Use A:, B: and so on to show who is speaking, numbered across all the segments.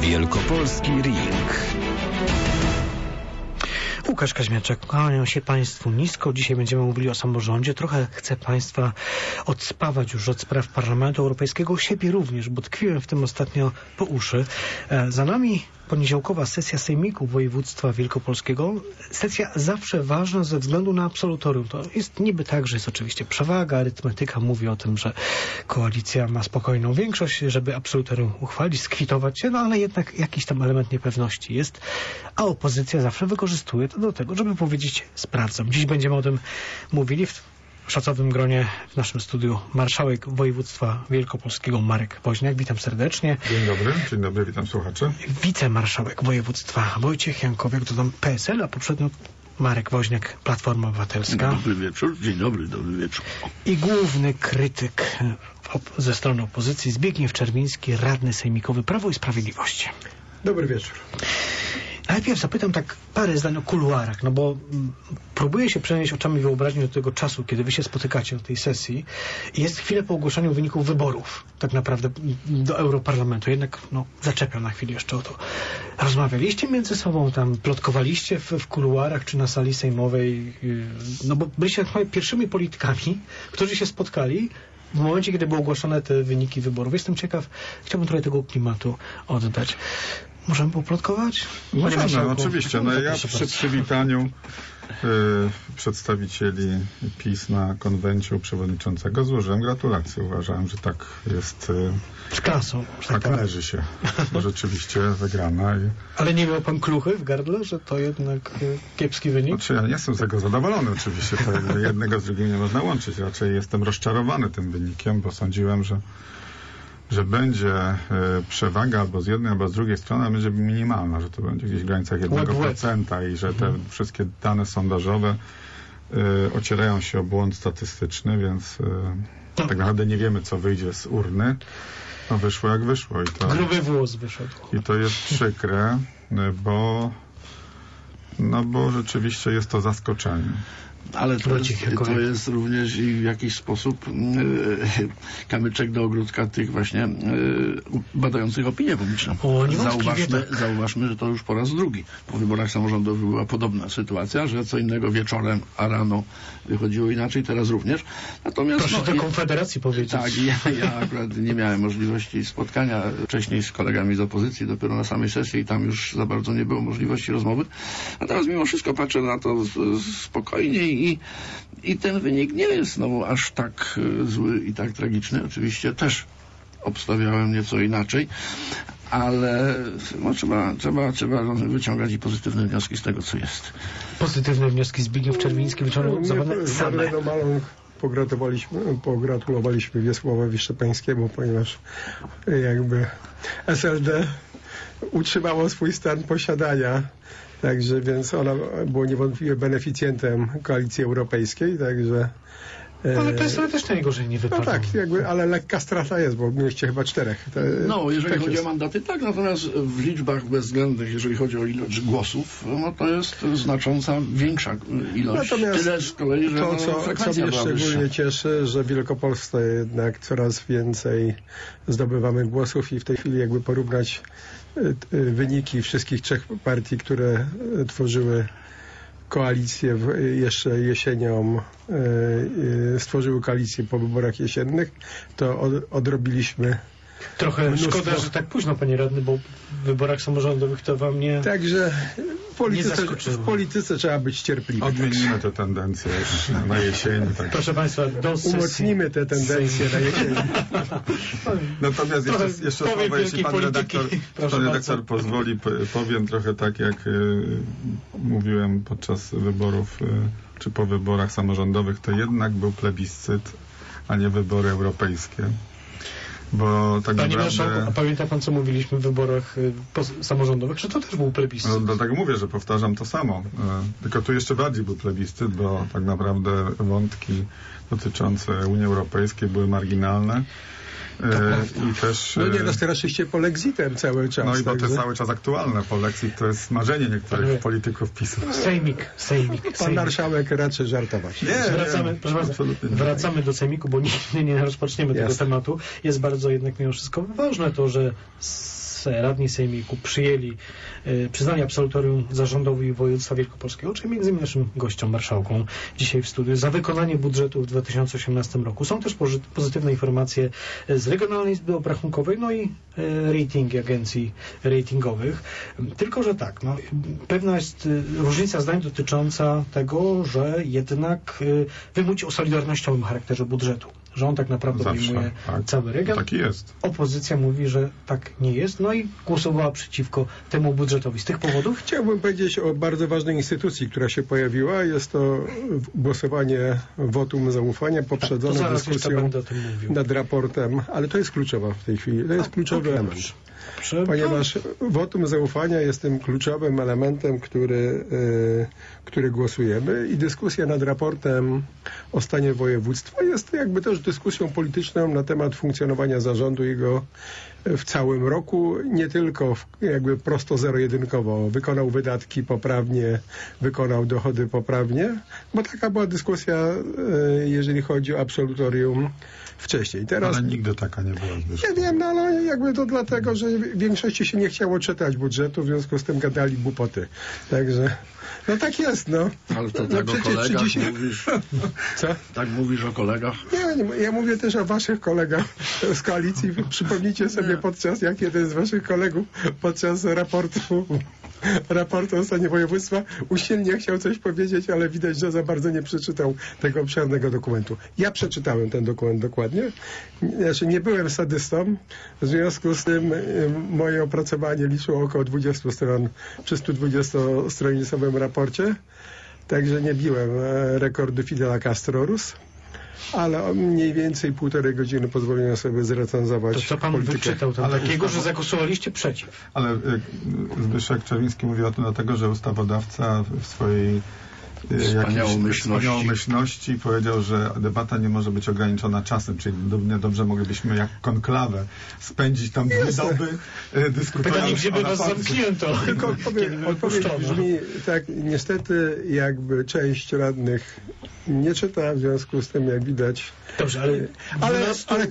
A: Wielkopolski Ring.
B: Łukasz Kaźmiaczek, kłaniam się Państwu nisko. Dzisiaj będziemy mówili o samorządzie. Trochę chcę Państwa odspawać już od spraw Parlamentu Europejskiego, siebie również, bo tkwiłem w tym ostatnio po uszy. Za nami poniedziałkowa sesja Sejmiku Województwa Wielkopolskiego. Sesja zawsze ważna ze względu na absolutorium. To jest niby tak, że jest oczywiście przewaga, arytmetyka mówi o tym, że koalicja ma spokojną większość, żeby absolutorium uchwalić, skwitować się, no ale jednak jakiś tam element niepewności jest, a opozycja zawsze wykorzystuje to do tego, żeby powiedzieć sprawdzam. Dziś będziemy o tym mówili w szacownym gronie w naszym studiu marszałek województwa wielkopolskiego Marek Woźniak. Witam serdecznie.
C: Dzień dobry, witam słuchaczy.
B: Wicemarszałek województwa Wojciech Jankowiak, dodam PSL, a poprzednio Marek Woźniak, Platforma Obywatelska.
D: Dobry wieczór, dzień dobry, dobry wieczór.
B: I główny krytyk ze strony opozycji Zbigniew Czerwiński, radny sejmikowy Prawo i Sprawiedliwość.
E: Dobry wieczór.
B: Najpierw zapytam tak parę zdań o kuluarach, no bo próbuję się przenieść oczami wyobraźni do tego czasu, kiedy wy się spotykacie o tej sesji i jest chwilę po ogłoszeniu wyników wyborów, tak naprawdę do Europarlamentu. Jednak zaczepiam na chwilę jeszcze o to. Rozmawialiście między sobą, tam plotkowaliście w kuluarach czy na sali sejmowej, no bo byliście pierwszymi politykami, którzy się spotkali w momencie, kiedy były ogłoszone te wyniki wyborów. Jestem ciekaw, chciałbym trochę tego klimatu oddać. Możemy poplotkować?
C: Możemy, oczywiście. No ja przy przywitaniu przedstawicieli PiS na konwenciu przewodniczącego złożyłem gratulacje. Uważałem, że tak jest...
B: Z klasą.
C: Tak należy się. Bo rzeczywiście wygrana.
B: Ale nie miał pan kluchy w gardle, że to jednak kiepski wynik?
C: Znaczy ja nie jestem z tego zadowolony oczywiście. To jednego z drugim nie można łączyć. Raczej jestem rozczarowany tym wynikiem, bo sądziłem, że będzie przewaga albo z jednej, albo z drugiej strony, będzie minimalna, że to będzie gdzieś w granicach 1% i że te wszystkie dane sondażowe ocierają się o błąd statystyczny, więc tak naprawdę nie wiemy, co wyjdzie z urny. No wyszło jak wyszło.
B: Gruby włos wyszedł.
C: I to jest przykre, bo rzeczywiście jest to zaskoczenie.
D: Ale to jest również i w jakiś sposób kamyczek do ogródka tych właśnie badających opinię publiczną. Zauważmy, że to już po raz drugi. Po wyborach samorządowych była podobna sytuacja, że co innego wieczorem, a rano wychodziło inaczej, teraz również. Natomiast,
B: proszę do Konfederacji powiedzieć.
D: Tak, ja akurat nie miałem możliwości spotkania wcześniej z kolegami z opozycji, dopiero na samej sesji i tam już za bardzo nie było możliwości rozmowy. Natomiast mimo wszystko patrzę na to spokojnie i ten wynik nie jest znowu aż tak zły i tak tragiczny. Oczywiście też obstawiałem nieco inaczej, ale trzeba wyciągać i pozytywne wnioski z tego, co jest.
B: Pozytywne wnioski Zbigniew Czerwiński wyciągnął same.
E: Pogratulowaliśmy Wiesławowi Szczepańskiemu, ponieważ jakby SLD utrzymało swój stan posiadania. Także, więc ona było niewątpliwie beneficjentem Koalicji Europejskiej, także...
B: Ale PSL też najgorzej nie wypadło.
E: No tak, ale lekka strata jest, bo mieliście chyba 4.
D: Jeżeli chodzi o mandaty, tak, natomiast w liczbach bezwzględnych, jeżeli chodzi o ilość głosów, to jest znacząca, większa ilość.
E: Natomiast
D: tyle z kolei, że
E: co mnie szczególnie cieszy, że w Wielkopolsce jednak coraz więcej zdobywamy głosów i w tej chwili jakby porównać wyniki wszystkich 3 partii, które tworzyły koalicję jeszcze jesienią, stworzyły koalicję po wyborach jesiennych, to odrobiliśmy.
B: Trochę mnóstwo. Szkoda, że tak późno, panie radny, bo w wyborach samorządowych to wam nie...
E: Także w polityce trzeba być cierpliwym.
C: Odmienimy te tendencje na jesieni. Tak.
B: Proszę państwa,
E: umocnimy te tendencje na jesieni.
C: Natomiast jeszcze słowo, jeśli pan redaktor pozwoli, powiem trochę tak, jak mówiłem podczas wyborów, czy po wyborach samorządowych, to jednak był plebiscyt, a nie wybory europejskie. Bo tak
B: Panie
C: naprawdę...
B: marszałku, a pamięta pan, co mówiliśmy w wyborach samorządowych, że to też był plebiscyt?
C: No, dlatego mówię, że powtarzam to samo. Tylko tu jeszcze bardziej był plebiscyt, bo tak naprawdę wątki dotyczące Unii Europejskiej były marginalne. I też...
E: straszyście polexitem cały czas.
C: No i bo to jest cały czas aktualne. Polexit to jest marzenie niektórych polityków PiS-u.
B: Sejmik.
E: Pan marszałek raczej żartować.
B: Wracamy do Sejmiku, bo nie rozpoczniemy tego tematu. Jest bardzo jednak mimo wszystko ważne to, że radni sejmiku przyjęli przyznanie absolutorium zarządowi województwa wielkopolskiego, czyli między innymi naszym gościom, marszałkom dzisiaj w studiu, za wykonanie budżetu w 2018 roku. Są też pozytywne informacje z Regionalnej Izby Obrachunkowej, no i ratingi agencji ratingowych. Tylko, że tak, no, pewna jest różnica zdań dotycząca tego, że jednak wy mówicie o solidarnościowym charakterze budżetu, że on tak naprawdę obejmuje cały region.
C: Taki jest.
B: Opozycja mówi, że tak nie jest, no i głosowała przeciwko temu budżetowi. Z tych powodów?
E: Chciałbym powiedzieć o bardzo ważnej instytucji, która się pojawiła. Jest to głosowanie wotum zaufania poprzedzone dyskusją nad raportem, ale to jest kluczowa w tej chwili. To jest kluczowy element. Ponieważ wotum zaufania jest tym kluczowym elementem, który głosujemy, i dyskusja nad raportem o stanie województwa jest jakby też dyskusją polityczną na temat funkcjonowania zarządu jego w całym roku, nie tylko jakby prosto zero-jedynkowo. Wykonał wydatki poprawnie, wykonał dochody poprawnie, bo taka była dyskusja, jeżeli chodzi o absolutorium wcześniej. Teraz,
C: ale nigdy taka nie była.
E: Ja wiem, no ale jakby to dlatego, że w większości się nie chciało czytać budżetu, w związku z tym gadali głupoty. Także, no tak jest, no.
D: Ale to tak o kolegach mówisz?
E: Co?
D: Tak mówisz o kolegach?
E: Nie, ja mówię też o waszych kolegach z koalicji. Przypomnijcie sobie jak jeden z waszych kolegów podczas raportu o stanie województwa usilnie chciał coś powiedzieć, ale widać, że za bardzo nie przeczytał tego obszernego dokumentu. Ja przeczytałem ten dokument dokładnie. Znaczy, nie byłem sadystą, w związku z tym moje opracowanie liczyło około 20 stron przy 120-stronicowym raporcie, także nie biłem rekordu Fidela Castro Rus. Ale mniej więcej 1,5 godziny pozwoliłem sobie zrecenzować.
B: To co pan
E: politykę.
B: wyczytał tam takiego, że zagłosowaliście przeciw?
C: Ale Zbyszek Czerwiński mówi o tym dlatego, że ustawodawca w swojej wspaniałomyślności powiedział, że debata nie może być ograniczona czasem, czyli dobrze moglibyśmy jak konklawę spędzić tam 2 doby dyskutując.
B: Pytanie, gdzie by was zamknięto?
E: Tylko odpowiedź brzmi tak, niestety jakby część radnych nie czyta, w związku z tym, jak widać.
B: Dobrze, ale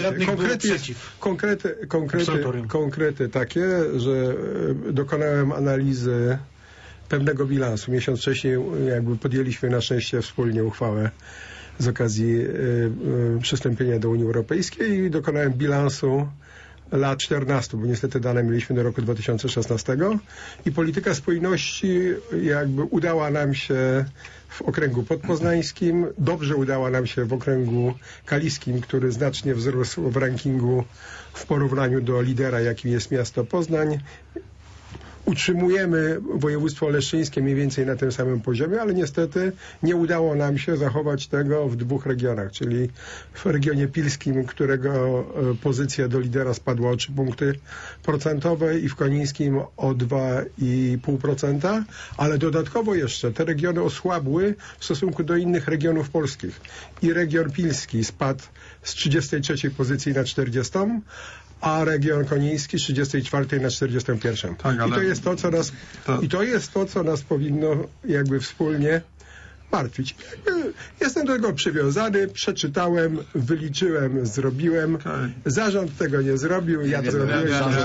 E: konkrety takie, że dokonałem analizy pewnego bilansu. Miesiąc wcześniej jakby podjęliśmy na szczęście wspólnie uchwałę z okazji przystąpienia do Unii Europejskiej i dokonałem bilansu lat 14, bo niestety dane mieliśmy do roku 2016 i polityka spójności jakby udała nam się w okręgu podpoznańskim, dobrze udała nam się w okręgu kaliskim, który znacznie wzrósł w rankingu w porównaniu do lidera, jakim jest miasto Poznań. Utrzymujemy województwo leszczyńskie mniej więcej na tym samym poziomie, ale niestety nie udało nam się zachować tego w 2 regionach, czyli w regionie pilskim, którego pozycja do lidera spadła o 3 punkty procentowe i w konińskim o 2,5%, ale dodatkowo jeszcze te regiony osłabły w stosunku do innych regionów polskich. I region pilski spadł z 33 pozycji na 40, a region koniński z 34 na 41. Tak, I to jest to, co nas powinno jakby wspólnie martwić. Jestem do tego przywiązany, przeczytałem, wyliczyłem, zrobiłem. Okay. Zarząd tego nie zrobił, ja to zrobiłem.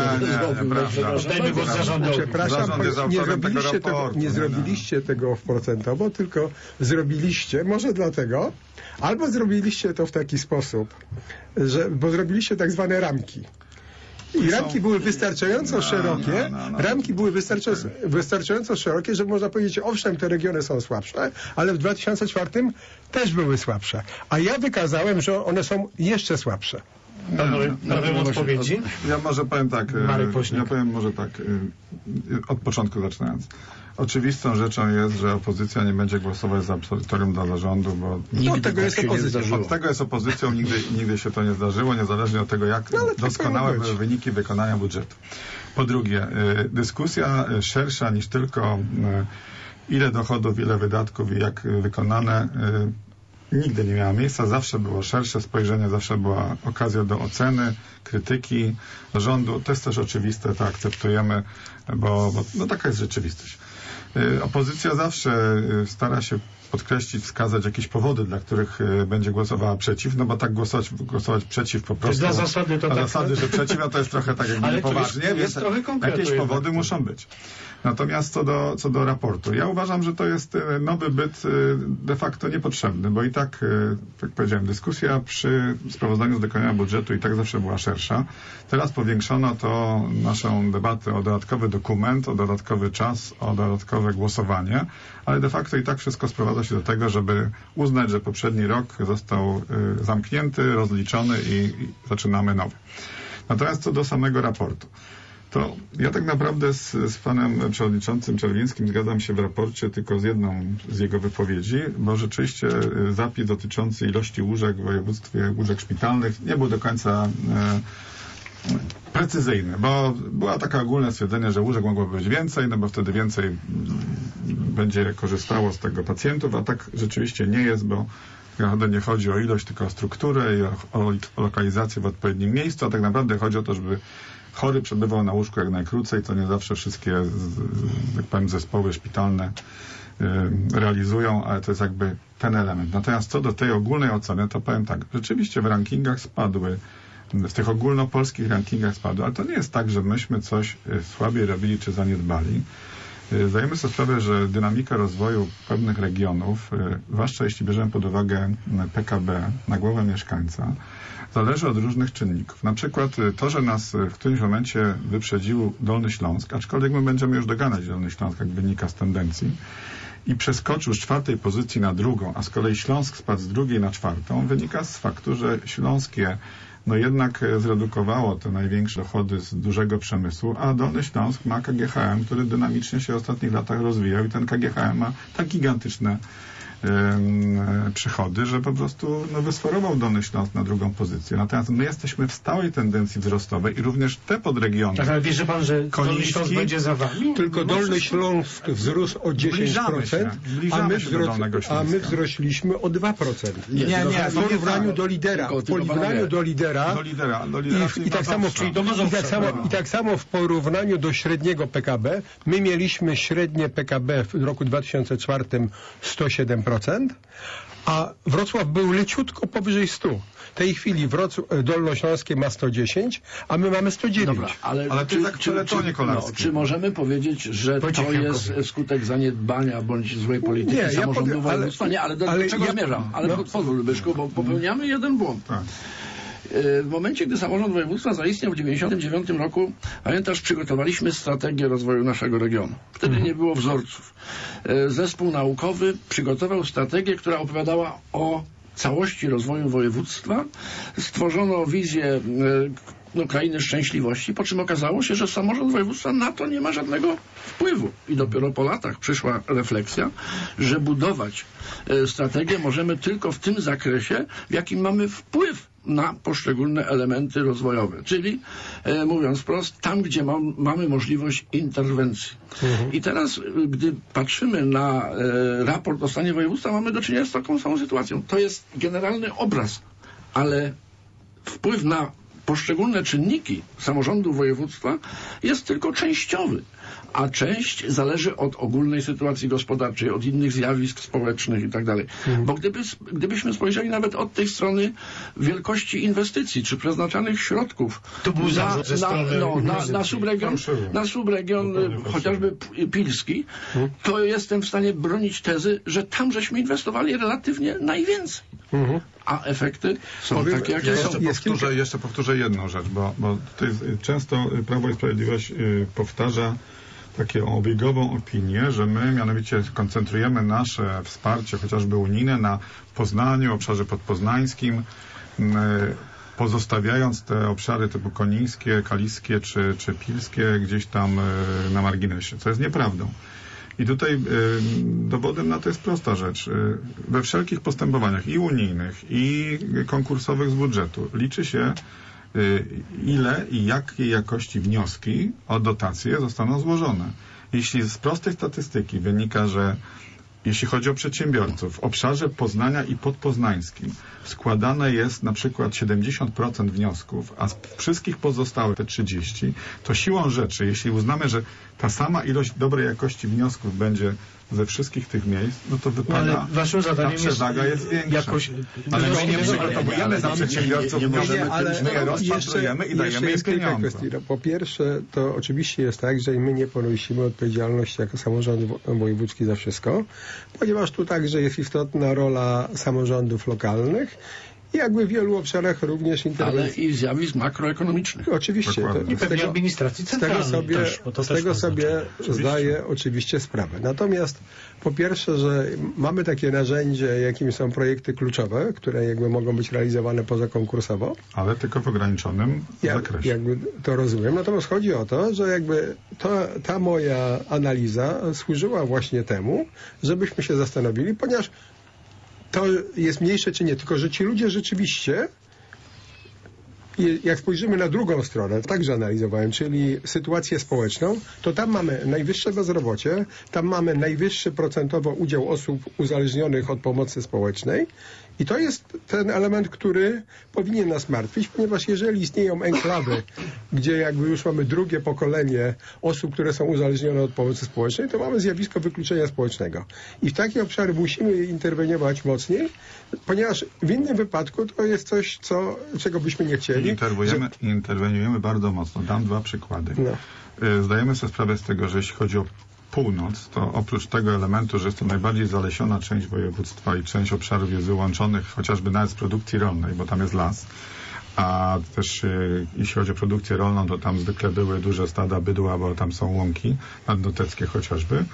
E: Przepraszam, nie zrobiliście tego procentowo, tylko zrobiliście, może dlatego, albo zrobiliście to w taki sposób, bo zrobiliście tak zwane ramki. I ramki były wystarczająco szerokie, ramki były wystarczająco szerokie, żeby można powiedzieć, owszem, te regiony są słabsze, ale w 2004 też były słabsze. A ja wykazałem, że one są jeszcze słabsze.
B: Odpowiedzi?
C: Ja może powiem tak, od początku zaczynając. Oczywistą rzeczą jest, że opozycja nie będzie głosować za absolutorium dla zarządu, bo od tego jest opozycją, nigdy się to nie zdarzyło, niezależnie od tego, jak doskonałe były wyniki wykonania budżetu. Po drugie, dyskusja szersza niż tylko ile dochodów, ile wydatków i jak wykonane, nigdy nie miała miejsca, zawsze było szersze spojrzenie, zawsze była okazja do oceny, krytyki rządu. To jest też oczywiste, to akceptujemy, bo taka jest rzeczywistość. Opozycja zawsze stara się podkreślić, wskazać jakieś powody, dla których będzie głosowała przeciw, no bo tak głosować przeciw po prostu.
B: Dla zasady to
C: dla
B: tak.
C: zasady, że przeciw, no to jest trochę tak jakby poważnie, więc jakieś powody muszą być. Natomiast co do raportu, ja uważam, że to jest nowy byt de facto niepotrzebny, bo i tak, jak powiedziałem, dyskusja przy sprawozdaniu z dokonania budżetu i tak zawsze była szersza. Teraz powiększono to naszą debatę o dodatkowy dokument, o dodatkowy czas, o dodatkowe głosowanie, ale de facto i tak wszystko sprowadza się do tego, żeby uznać, że poprzedni rok został zamknięty, rozliczony i zaczynamy nowy. Natomiast co do samego raportu, to ja tak naprawdę z panem przewodniczącym Czerwińskim zgadzam się w raporcie tylko z jedną z jego wypowiedzi, bo rzeczywiście zapis dotyczący ilości łóżek w województwie, łóżek szpitalnych, nie był do końca precyzyjny, bo było takie ogólne stwierdzenie, że łóżek mogłoby być więcej, no bo wtedy więcej będzie korzystało z tego pacjentów, a tak rzeczywiście nie jest, bo naprawdę nie chodzi o ilość, tylko o strukturę i o lokalizację w odpowiednim miejscu, a tak naprawdę chodzi o to, żeby chory przebywał na łóżku jak najkrócej, to nie zawsze wszystkie, jak powiem, zespoły szpitalne realizują, ale to jest jakby ten element. Natomiast co do tej ogólnej oceny, to powiem tak, rzeczywiście w rankingach spadły, w tych ogólnopolskich rankingach spadły, ale to nie jest tak, że myśmy coś słabiej robili czy zaniedbali. Zdajemy sobie sprawę, że dynamika rozwoju pewnych regionów, zwłaszcza jeśli bierzemy pod uwagę PKB na głowę mieszkańca, zależy od różnych czynników. Na przykład to, że nas w którymś momencie wyprzedził Dolny Śląsk, aczkolwiek my będziemy już doganać Dolny Śląsk, jak wynika z tendencji, i przeskoczył z 4. pozycji na 2., a z kolei Śląsk spadł z 2. na 4., wynika z faktu, że śląskie jednak zredukowało te największe dochody z dużego przemysłu, a Dolny Śląsk ma KGHM, który dynamicznie się w ostatnich latach rozwijał i ten KGHM ma tak gigantyczne przychody, że po prostu wysforował Dolny Śląsk na 2. pozycję. Natomiast my jesteśmy w stałej tendencji wzrostowej i również te podregiony.
B: Tak, ale wierzy pan, że Dolny Śląsk będzie za wami?
E: Tylko Dolny Śląsk wzrósł o 10%, a my wzrośliśmy o 2%.
C: Nie,
E: w porównaniu do lidera. W porównaniu do lidera. I tak samo w porównaniu do średniego PKB, my mieliśmy średnie PKB w roku 2004 107%, a Wrocław był leciutko powyżej 100. W tej chwili Dolnośląskie ma 110, a my mamy 109.
D: Dobra, ale czy możemy powiedzieć, że to jest skutek zaniedbania bądź złej polityki samorządu województwa? Nie, ale do czego zmierzam? Ale pozwól, Byszku, bo popełniamy jeden błąd.
C: Tak.
D: W momencie, gdy samorząd województwa zaistniał w 1999 roku, pamiętasz, przygotowaliśmy strategię rozwoju naszego regionu. Wtedy nie było wzorców. Zespół naukowy przygotował strategię, która opowiadała o całości rozwoju województwa. Stworzono wizję krainy szczęśliwości, po czym okazało się, że samorząd województwa na to nie ma żadnego wpływu. I dopiero po latach przyszła refleksja, że budować strategię możemy tylko w tym zakresie, w jakim mamy wpływ na poszczególne elementy rozwojowe. Czyli, mówiąc wprost, tam, gdzie mamy możliwość interwencji. I teraz, gdy patrzymy na raport o stanie województwa, mamy do czynienia z taką samą sytuacją. To jest generalny obraz, ale wpływ na poszczególne czynniki samorządu województwa jest tylko częściowy, a część zależy od ogólnej sytuacji gospodarczej, od innych zjawisk społecznych i tak dalej. Bo gdybyśmy spojrzeli nawet od tej strony wielkości inwestycji, czy przeznaczanych środków na subregion chociażby pilski, to jestem w stanie bronić tezy, że tam żeśmy inwestowali relatywnie najwięcej. A efekty są takie, jakie są.
C: Jeszcze powtórzę jedną rzecz, bo tutaj często Prawo i Sprawiedliwość powtarza taką obiegową opinię, że my mianowicie koncentrujemy nasze wsparcie, chociażby unijne, na Poznaniu, obszarze podpoznańskim, pozostawiając te obszary typu konińskie, kaliskie czy pilskie gdzieś tam na marginesie, co jest nieprawdą. I tutaj dowodem na to jest prosta rzecz. We wszelkich postępowaniach i unijnych, i konkursowych z budżetu liczy się, ile i jakiej jakości wnioski o dotacje zostaną złożone. Jeśli z prostej statystyki wynika, że jeśli chodzi o przedsiębiorców, w obszarze Poznania i podpoznańskim składane jest na przykład 70% wniosków, a z wszystkich pozostałych te 30%, to siłą rzeczy, jeśli uznamy, że ta sama ilość dobrej jakości wniosków będzie ze wszystkich tych miejsc, no to
B: Ale
C: wypada,
B: waszym
C: ta
B: zadaniem
C: przewaga jest większa.
B: jakoś...
C: Ale my nie
B: ale
C: przygotowujemy za przedsiębiorców, my je rozpatrujemy i dajemy im pieniądze.
E: Po pierwsze, to oczywiście jest tak, że my nie ponosimy odpowiedzialności jako samorząd wojewódzki za wszystko, ponieważ tu także jest istotna rola samorządów lokalnych i jakby w wielu obszarach również interwencji.
D: Ale i zjawisk makroekonomicznych.
E: Oczywiście.
B: I pewnie administracji centralnej
E: z tego sobie zdaję oczywiście sprawę. Natomiast po pierwsze, że mamy takie narzędzie, jakim są projekty kluczowe, które jakby mogą być realizowane pozakonkursowo.
C: Ale tylko w ograniczonym zakresie.
E: Jakby to rozumiem. Natomiast chodzi o to, że jakby ta moja analiza służyła właśnie temu, żebyśmy się zastanowili, ponieważ to jest mniejsze czy nie, tylko że ci ludzie rzeczywiście, jak spojrzymy na drugą stronę, także analizowałem, czyli sytuację społeczną, to tam mamy najwyższe bezrobocie, tam mamy najwyższy procentowo udział osób uzależnionych od pomocy społecznej i to jest ten element, który powinien nas martwić, ponieważ jeżeli istnieją enklawy, gdzie jakby już mamy drugie pokolenie osób, które są uzależnione od pomocy społecznej, to mamy zjawisko wykluczenia społecznego. I w takie obszary musimy interweniować mocniej, ponieważ w innym wypadku to jest coś, czego byśmy nie chcieli.
C: Interweniujemy bardzo mocno. Dam 2 przykłady.
E: No.
C: Zdajemy sobie sprawę z tego, że jeśli chodzi o północ, to oprócz tego elementu, że jest to najbardziej zalesiona część województwa i część obszarów jest wyłączonych chociażby nawet z produkcji rolnej, bo tam jest las, a też jeśli chodzi o produkcję rolną, to tam zwykle były duże stada bydła, bo tam są łąki nadnoteckie chociażby.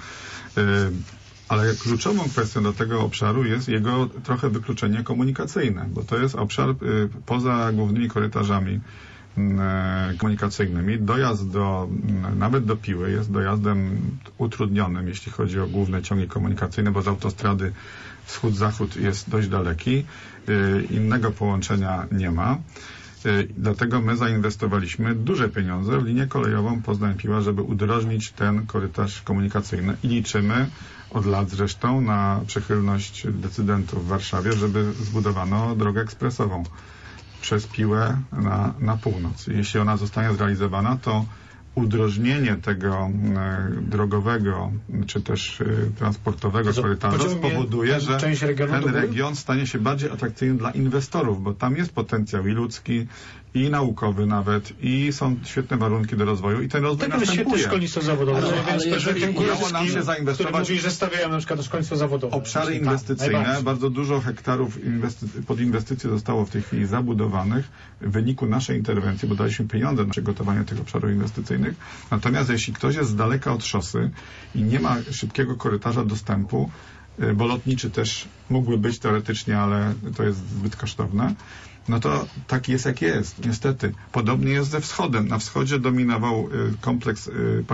C: Ale kluczową kwestią do tego obszaru jest jego trochę wykluczenie komunikacyjne, bo to jest obszar poza głównymi korytarzami komunikacyjnymi. Dojazd nawet do Piły jest dojazdem utrudnionym, jeśli chodzi o główne ciągi komunikacyjne, bo z autostrady wschód-zachód jest dość daleki. Innego połączenia nie ma. Dlatego my zainwestowaliśmy duże pieniądze w linię kolejową Poznań-Piła, żeby udrożnić ten korytarz komunikacyjny i liczymy od lat zresztą na przychylność decydentów w Warszawie, żeby zbudowano drogę ekspresową przez Piłę na północ. Jeśli ona zostanie zrealizowana, to udrożnienie tego drogowego czy też transportowego korytarza spowoduje, że ten region stanie się bardziej atrakcyjny dla inwestorów, bo tam jest potencjał i ludzki, i naukowy nawet, i są świetne warunki do rozwoju i ten rozwój następuje.
B: Świetne szkolnictwo zawodowe.
C: Ale jeżeli udało nam się zainwestować,
B: mówi, że stawiają na przykład szkolnictwo zawodowe.
C: Obszary inwestycyjne, bardzo dużo hektarów pod inwestycje zostało w tej chwili zabudowanych w wyniku naszej interwencji, bo daliśmy pieniądze na przygotowanie tych obszarów inwestycyjnych. Natomiast jeśli ktoś jest z daleka od szosy i nie ma szybkiego korytarza dostępu, bo lotniczy też mógłby być teoretycznie, ale to jest zbyt kosztowne, no to tak jest jak jest, niestety. Podobnie jest ze wschodem. Na wschodzie dominował kompleks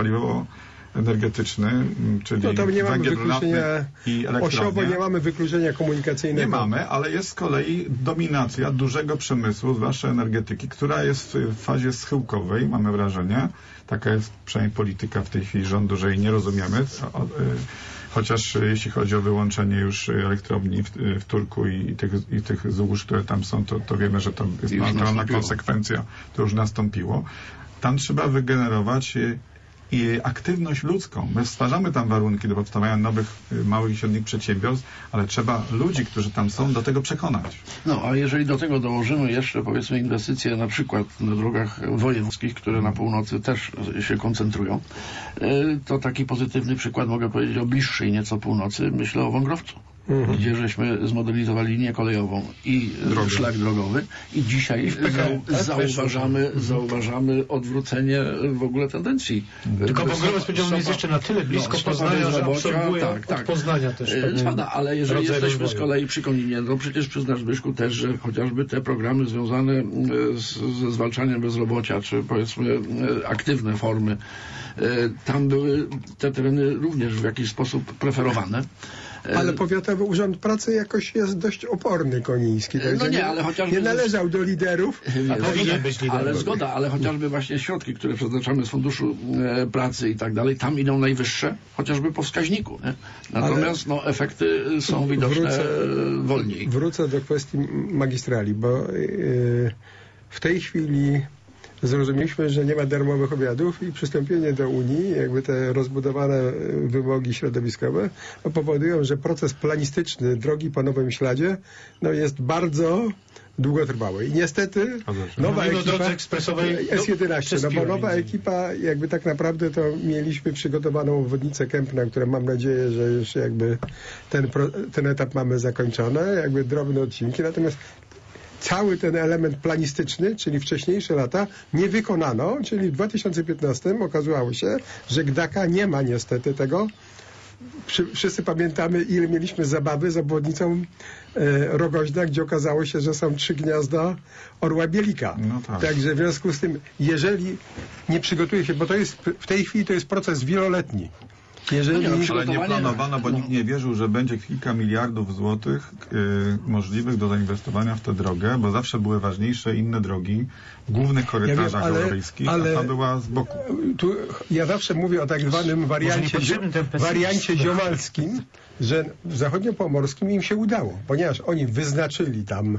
C: paliwowo-energetyczny, czyli
E: no tam nie mamy wykluczenia
C: i elektrownia.
E: Osiowo nie mamy wykluczenia komunikacyjnego.
C: Nie mamy, ale jest z kolei dominacja dużego przemysłu, zwłaszcza energetyki, która jest w fazie schyłkowej, mamy wrażenie. Taka jest przynajmniej polityka w tej chwili rządu, że jej nie rozumiemy. Chociaż jeśli chodzi o wyłączenie już elektrowni w Turku i tych złóż, które tam są, to wiemy, że to jest naturalna konsekwencja. To już nastąpiło. Tam trzeba wygenerować i aktywność ludzką. My stwarzamy tam warunki do powstawania nowych, małych i średnich przedsiębiorstw, ale trzeba ludzi, którzy tam są, do tego przekonać.
D: No, a jeżeli do tego dołożymy jeszcze, powiedzmy, inwestycje na przykład na drogach wojewódzkich, które na północy też się koncentrują, to taki pozytywny przykład mogę powiedzieć o bliższej nieco północy, myślę o Wągrowcu. Gdzie żeśmy zmodernizowali linię kolejową i szlak drogowy i dzisiaj zauważamy odwrócenie w ogóle tendencji.
B: Tylko Wągrowiec powiedział, jest jeszcze na tyle blisko Poznania, że absorbuje od Poznania też.
D: Ale jeżeli jesteśmy z kolei przy Koninie, to przecież przyznasz, Zbyszku, też, że chociażby te programy związane ze zwalczaniem bezrobocia, czy powiedzmy aktywne formy, tam były te tereny również w jakiś sposób preferowane.
E: Ale Powiatowy Urząd Pracy jakoś jest dość oporny koniński.
D: No nie, ale chociażby...
E: Nie należał do liderów.
B: Powinien być liderem.
D: Ale zgoda, ale chociażby właśnie środki, które przeznaczamy z Funduszu Pracy i tak dalej, tam idą najwyższe, chociażby po wskaźniku. Nie? Natomiast efekty są widoczne wolniej.
E: Wrócę do kwestii magistrali, bo w tej chwili zrozumieliśmy, że nie ma darmowych obiadów i przystąpienie do Unii, jakby te rozbudowane wymogi środowiskowe powodują, że proces planistyczny drogi po nowym śladzie jest bardzo długotrwały. I niestety nowa ekipa S11, bo nowa ekipa jakby tak naprawdę to mieliśmy przygotowaną obwodnicę Kępna, która mam nadzieję, że już jakby ten etap mamy zakończony, jakby drobne odcinki, natomiast cały ten element planistyczny, czyli wcześniejsze lata, nie wykonano, czyli w 2015 okazało się, że Gdaka nie ma niestety tego. Wszyscy pamiętamy, ile mieliśmy zabawy z obwodnicą Rogoźna, gdzie okazało się, że są 3 gniazda orła bielika.
C: No tak.
E: Także w związku z tym, jeżeli nie przygotuje się, bo to jest w tej chwili to jest proces wieloletni. Jeżeli...
C: Ale nie planowano, bo nikt nie wierzył, że będzie kilka miliardów złotych możliwych do zainwestowania w tę drogę, bo zawsze były ważniejsze inne drogi w głównych korytarzach europejskich, a ta była z boku.
E: Ja zawsze mówię o tak zwanym wariancie ziomalskim, że w zachodniopomorskim im się udało, ponieważ oni wyznaczyli tam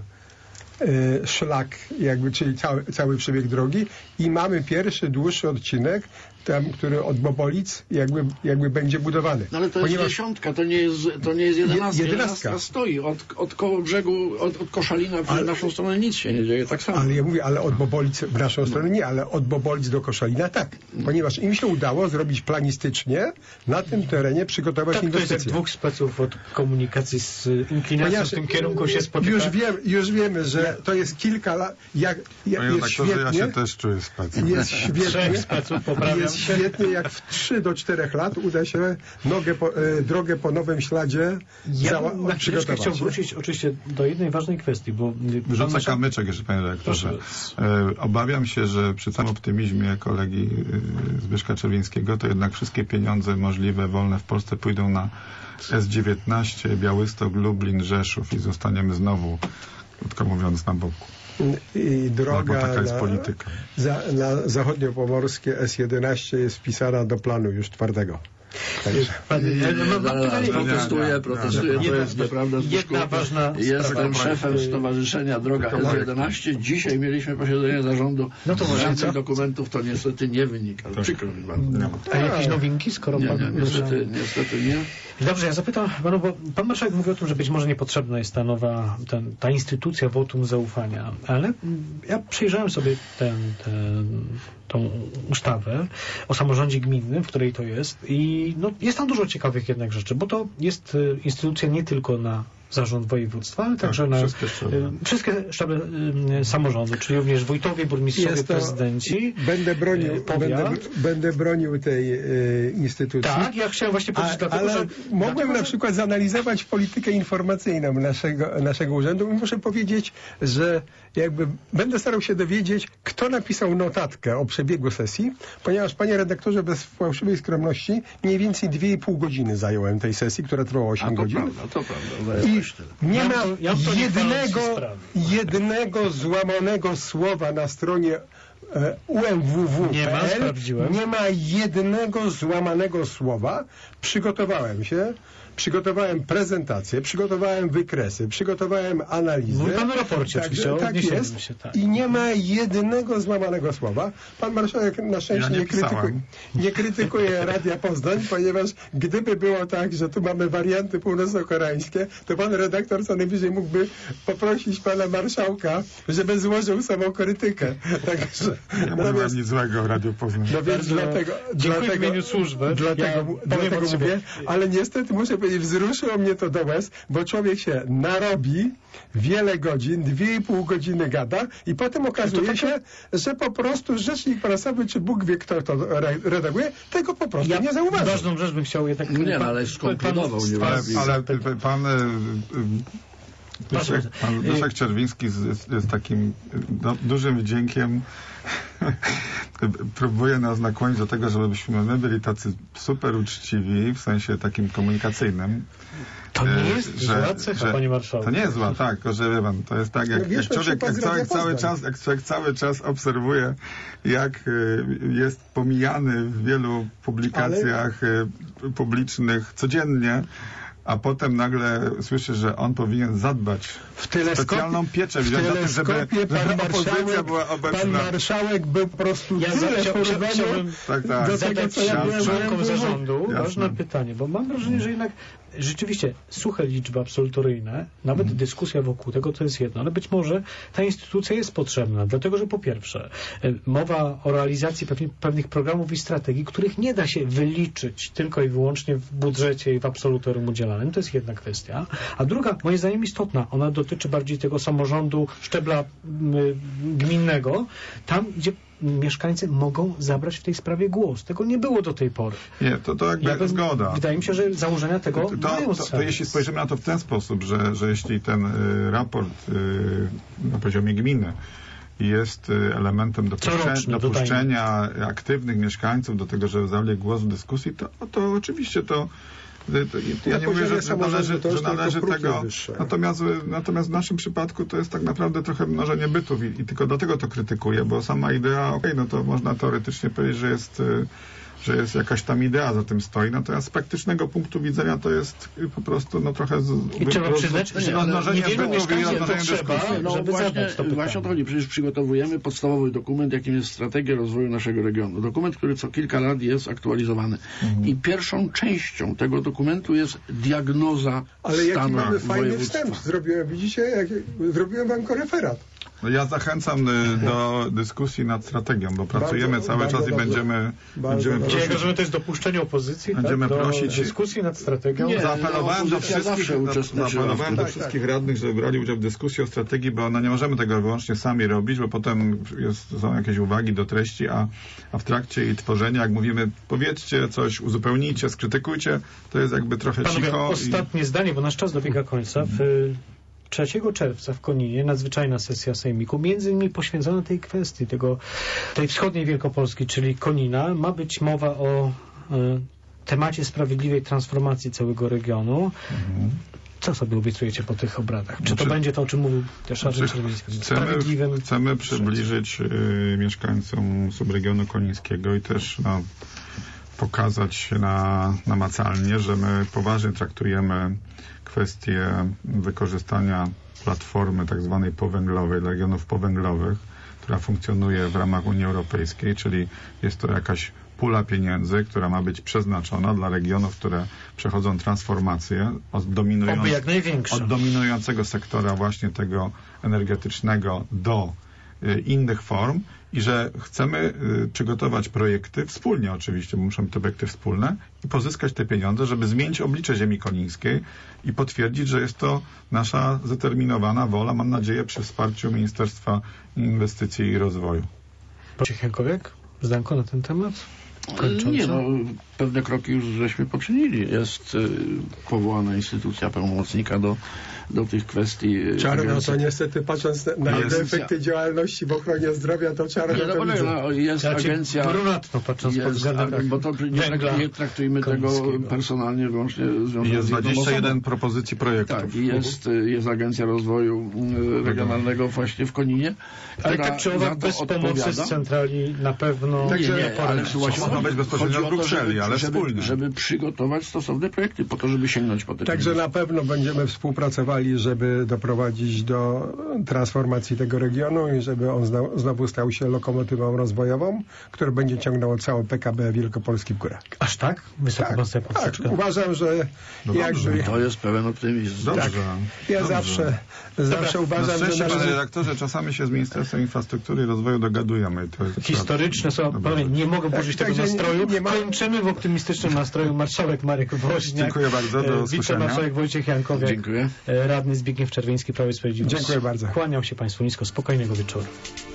E: szlak, jakby, czyli cały przebieg drogi i mamy pierwszy, dłuższy odcinek, tam, który od Bobolic jakby będzie budowany.
D: No ale to jest 10, to nie jest 11. 11 stoi. Od koło brzegu, od Koszalina w naszą stronę nic się nie dzieje, tak samo.
E: Ale ja mówię, ale od Bobolic w naszą stronę nie, ale od Bobolic do Koszalina tak. Ponieważ im się udało zrobić planistycznie na tym terenie, przygotować inwestycje.
B: To jest jak 2 speców od komunikacji z inklinacją w tym kierunku się spotyka.
E: Już wiemy, że to jest kilka lat. Jest świetnie.
C: Ja się też czuję specem.
E: Jest świetnie. Jest świetnie, jak w 3 do 4 lat uda się drogę po nowym śladzie przygotować.
B: Chciał wrócić oczywiście do jednej ważnej kwestii, bo...
C: Wrzucę kamyczek jeszcze, panie dyrektorze. Obawiam się, że przy całym optymizmie kolegi Zbyszka Czerwińskiego, to jednak wszystkie pieniądze możliwe, wolne w Polsce pójdą na S19, Białystok, Lublin, Rzeszów i zostaniemy znowu, krótko mówiąc, na boku.
E: I droga
C: taka jest polityka.
E: na zachodniopomorskie S11 jest wpisana do planu już 4.
D: Protestuję. To jest nieprawda. Jestem szefem Stowarzyszenia Droga S11. Dzisiaj mieliśmy posiedzenie zarządu. Żadnych dokumentów to niestety nie wynika. Przykro mi bardzo.
B: A jakieś nowinki, skoro pan...
D: Niestety nie.
B: Dobrze, ja zapytam panu, bo pan marszałek mówi o tym, że być może niepotrzebna jest ta instytucja wotum zaufania, ale ja przejrzałem sobie tą ustawę o samorządzie gminnym, w której to jest i jest tam dużo ciekawych jednak rzeczy, bo to jest instytucja nie tylko na zarząd województwa, ale także na wszystkie szczeble samorządu, czyli również wójtowie, burmistrzowie, prezydenci.
E: Będę bronił tej instytucji.
B: Tak, ja chciałem właśnie powiedzieć dlatego, że...
E: Mogłem na przykład zanalizować politykę informacyjną naszego urzędu i muszę powiedzieć, że jakby będę starał się dowiedzieć, kto napisał notatkę o przebiegu sesji, ponieważ, panie redaktorze, bez fałszywej skromności, mniej więcej 2,5 godziny zająłem tej sesji, która trwała 8 godzin.
D: To prawda.
E: I nie ma jednego złamanego słowa na stronie umww.pl. Nie ma jednego złamanego słowa. Przygotowałem się. Przygotowałem prezentację, przygotowałem wykresy, przygotowałem analizę.
B: Pan w raporcie oczywiście.
E: Tak jest. I nie ma jednego złamanego słowa. Pan marszałek na szczęście nie krytykuje Radia Poznań, ponieważ gdyby było tak, że tu mamy warianty północno-koreańskie, to pan redaktor co najwyżej mógłby poprosić pana marszałka, żeby złożył samą krytykę. Także,
C: nie mówiłem nic złego o Radiu Poznań.
E: No więc dlatego
B: w imieniu służby.
E: Dlatego mówię, ale niestety muszę powiedzieć, wzruszyło mnie to do łez, bo człowiek się narobi wiele godzin, 2,5 godziny gada i potem okazuje się, że po prostu rzecznik prasowy, czy Bóg wie kto to redaguje, tego po prostu nie zauważy.
B: Ważną rzecz bym chciał jednak...
D: Nie, ale skonkludował.
C: Ale pan Leszek Czerwiński z takim dużym wdziękiem próbuje nas nakłonić do tego, żebyśmy my byli tacy super uczciwi, w sensie takim komunikacyjnym.
B: To nie jest zła cecha, panie marszałku.
C: To nie jest zła, tak, tylko że wie pan, to jest tak, jak człowiek cały czas obserwuje, jak jest pomijany w wielu publikacjach publicznych codziennie, a potem nagle słyszy, że on powinien zadbać specjalną pieczę, wziąć za tym, żeby opozycja była obecna.
E: Pan marszałek był po prostu
B: chciałbym
E: do tego, co ja byłem
B: członkom zarządu
C: Jasne.
B: ważne pytanie, bo mam wrażenie, że jednak rzeczywiście suche liczby absolutoryjne, nawet dyskusja wokół tego to jest jedno, ale być może ta instytucja jest potrzebna, dlatego że po pierwsze mowa o realizacji pewnych programów i strategii, których nie da się wyliczyć tylko i wyłącznie w budżecie i w absolutorium udzielanym, to jest jedna kwestia, a druga, moim zdaniem istotna, ona dotyczy bardziej tego samorządu szczebla gminnego, tam gdzie mieszkańcy mogą zabrać w tej sprawie głos. Tego nie było do tej pory.
C: Nie, to jakby zgoda.
B: Wydaje mi się, że założenia tego mają sens.
C: To jeśli spojrzymy na to w ten sposób, że jeśli ten raport na poziomie gminy jest elementem dopuszczenia aktywnych mieszkańców do tego, żeby zabrali głos w dyskusji, to oczywiście ja nie mówię, że należy tego. Natomiast w naszym przypadku to jest tak naprawdę trochę mnożenie bytów i tylko do tego to krytykuję, bo sama idea, no to można teoretycznie powiedzieć, że jest jakaś tam idea za tym stoi, natomiast z praktycznego punktu widzenia to jest po prostu trochę
B: trzeba przyznać, że niewielu mieszkańców to trzeba, żeby zadać to pytanie.
D: Właśnie o to chodzi. Przecież przygotowujemy podstawowy dokument, jakim jest strategia rozwoju naszego regionu. Dokument, który co kilka lat jest aktualizowany. I pierwszą częścią tego dokumentu jest diagnoza
E: ale jaki
D: stanu
E: mamy fajny
D: województwa.
E: wstęp. Widzicie, zrobiłem wam koreferat.
C: No ja zachęcam do dyskusji nad strategią, bo pracujemy cały czas i będziemy
B: Czyli że to jest dopuszczenie opozycji do dyskusji nad strategią?
D: Nie,
C: Zaapelowałem do wszystkich radnych, żeby brali udział w dyskusji o strategii, bo nie możemy tego wyłącznie sami robić, bo potem są jakieś uwagi do treści, a w trakcie jej tworzenia, jak mówimy, powiedzcie coś, uzupełnijcie, skrytykujcie, to jest jakby trochę cicho.
B: Ostatnie zdanie, bo nasz czas dobiega końca. 3 czerwca w Koninie nadzwyczajna sesja Sejmiku, między innymi poświęcona tej kwestii, tej wschodniej Wielkopolski, czyli Konina. Ma być mowa o temacie sprawiedliwej transformacji całego regionu. Co sobie obiecujecie po tych obradach? Czy to będzie to, o czym mówił też Artur Czerwiński?
C: Chcemy przybliżyć mieszkańcom subregionu konińskiego i też pokazać namacalnie, że my poważnie traktujemy kwestię wykorzystania platformy tak zwanej powęglowej, dla regionów powęglowych, która funkcjonuje w ramach Unii Europejskiej, czyli jest to jakaś pula pieniędzy, która ma być przeznaczona dla regionów, które przechodzą transformację od dominującego sektora właśnie tego energetycznego do innych form i że chcemy przygotować projekty wspólnie oczywiście, bo muszą być to projekty wspólne i pozyskać te pieniądze, żeby zmienić oblicze ziemi konińskiej i potwierdzić, że jest to nasza zdeterminowana wola, mam nadzieję, przy wsparciu Ministerstwa Inwestycji i Rozwoju.
B: Jankowiak, zdanko na ten temat?
D: Nie, pewne kroki już żeśmy poczynili. Jest powołana instytucja pełnomocnika do tych kwestii.
E: Czarno to niestety, patrząc na efekty działalności w ochronie zdrowia, to czarno to widzę.
D: Jest agencja...
B: Brunatno, patrząc pod względem
D: bo to nie traktujemy tego personalnie, wyłącznie związane
C: jest 21 propozycji projektów.
D: Tak, jest Agencja Rozwoju Regionalnego właśnie w Koninie.
B: Ale tak czy owak bez pomocy z centrali na pewno
D: nie, ale
C: ma być bezpośrednio w Brukseli, ale wspólnie.
D: Żeby przygotować stosowne projekty po to, żeby sięgnąć po te
E: Także na pewno będziemy współpracowali, żeby doprowadzić do transformacji tego regionu i żeby on znowu stał się lokomotywą rozwojową, która będzie ciągnęło całe PKB Wielkopolski w górę.
B: Aż tak? Wysoko pan sobie
E: tak, uważam, że
D: to jest pełen optymizm.
C: Dobrze.
E: Tak. Ja zawsze uważam,
C: że panie redaktorze, czasami się z Ministerstwem Infrastruktury i Rozwoju dogadujemy. To jest
B: historyczne są, nie mogę burzyć tego nastroju. Kończymy w optymistycznym nastroju. Marszałek Marek Woźniak.
C: Dziękuję bardzo, do usłyszenia.
B: Wicemarszałek Wojciech Jankowiak.
D: Dziękuję.
B: Radny Zbigniew Czerwiński, Prawo i Sprawiedliwość.
E: Dziękuję bardzo.
B: Kłaniam się Państwu nisko. Spokojnego wieczoru.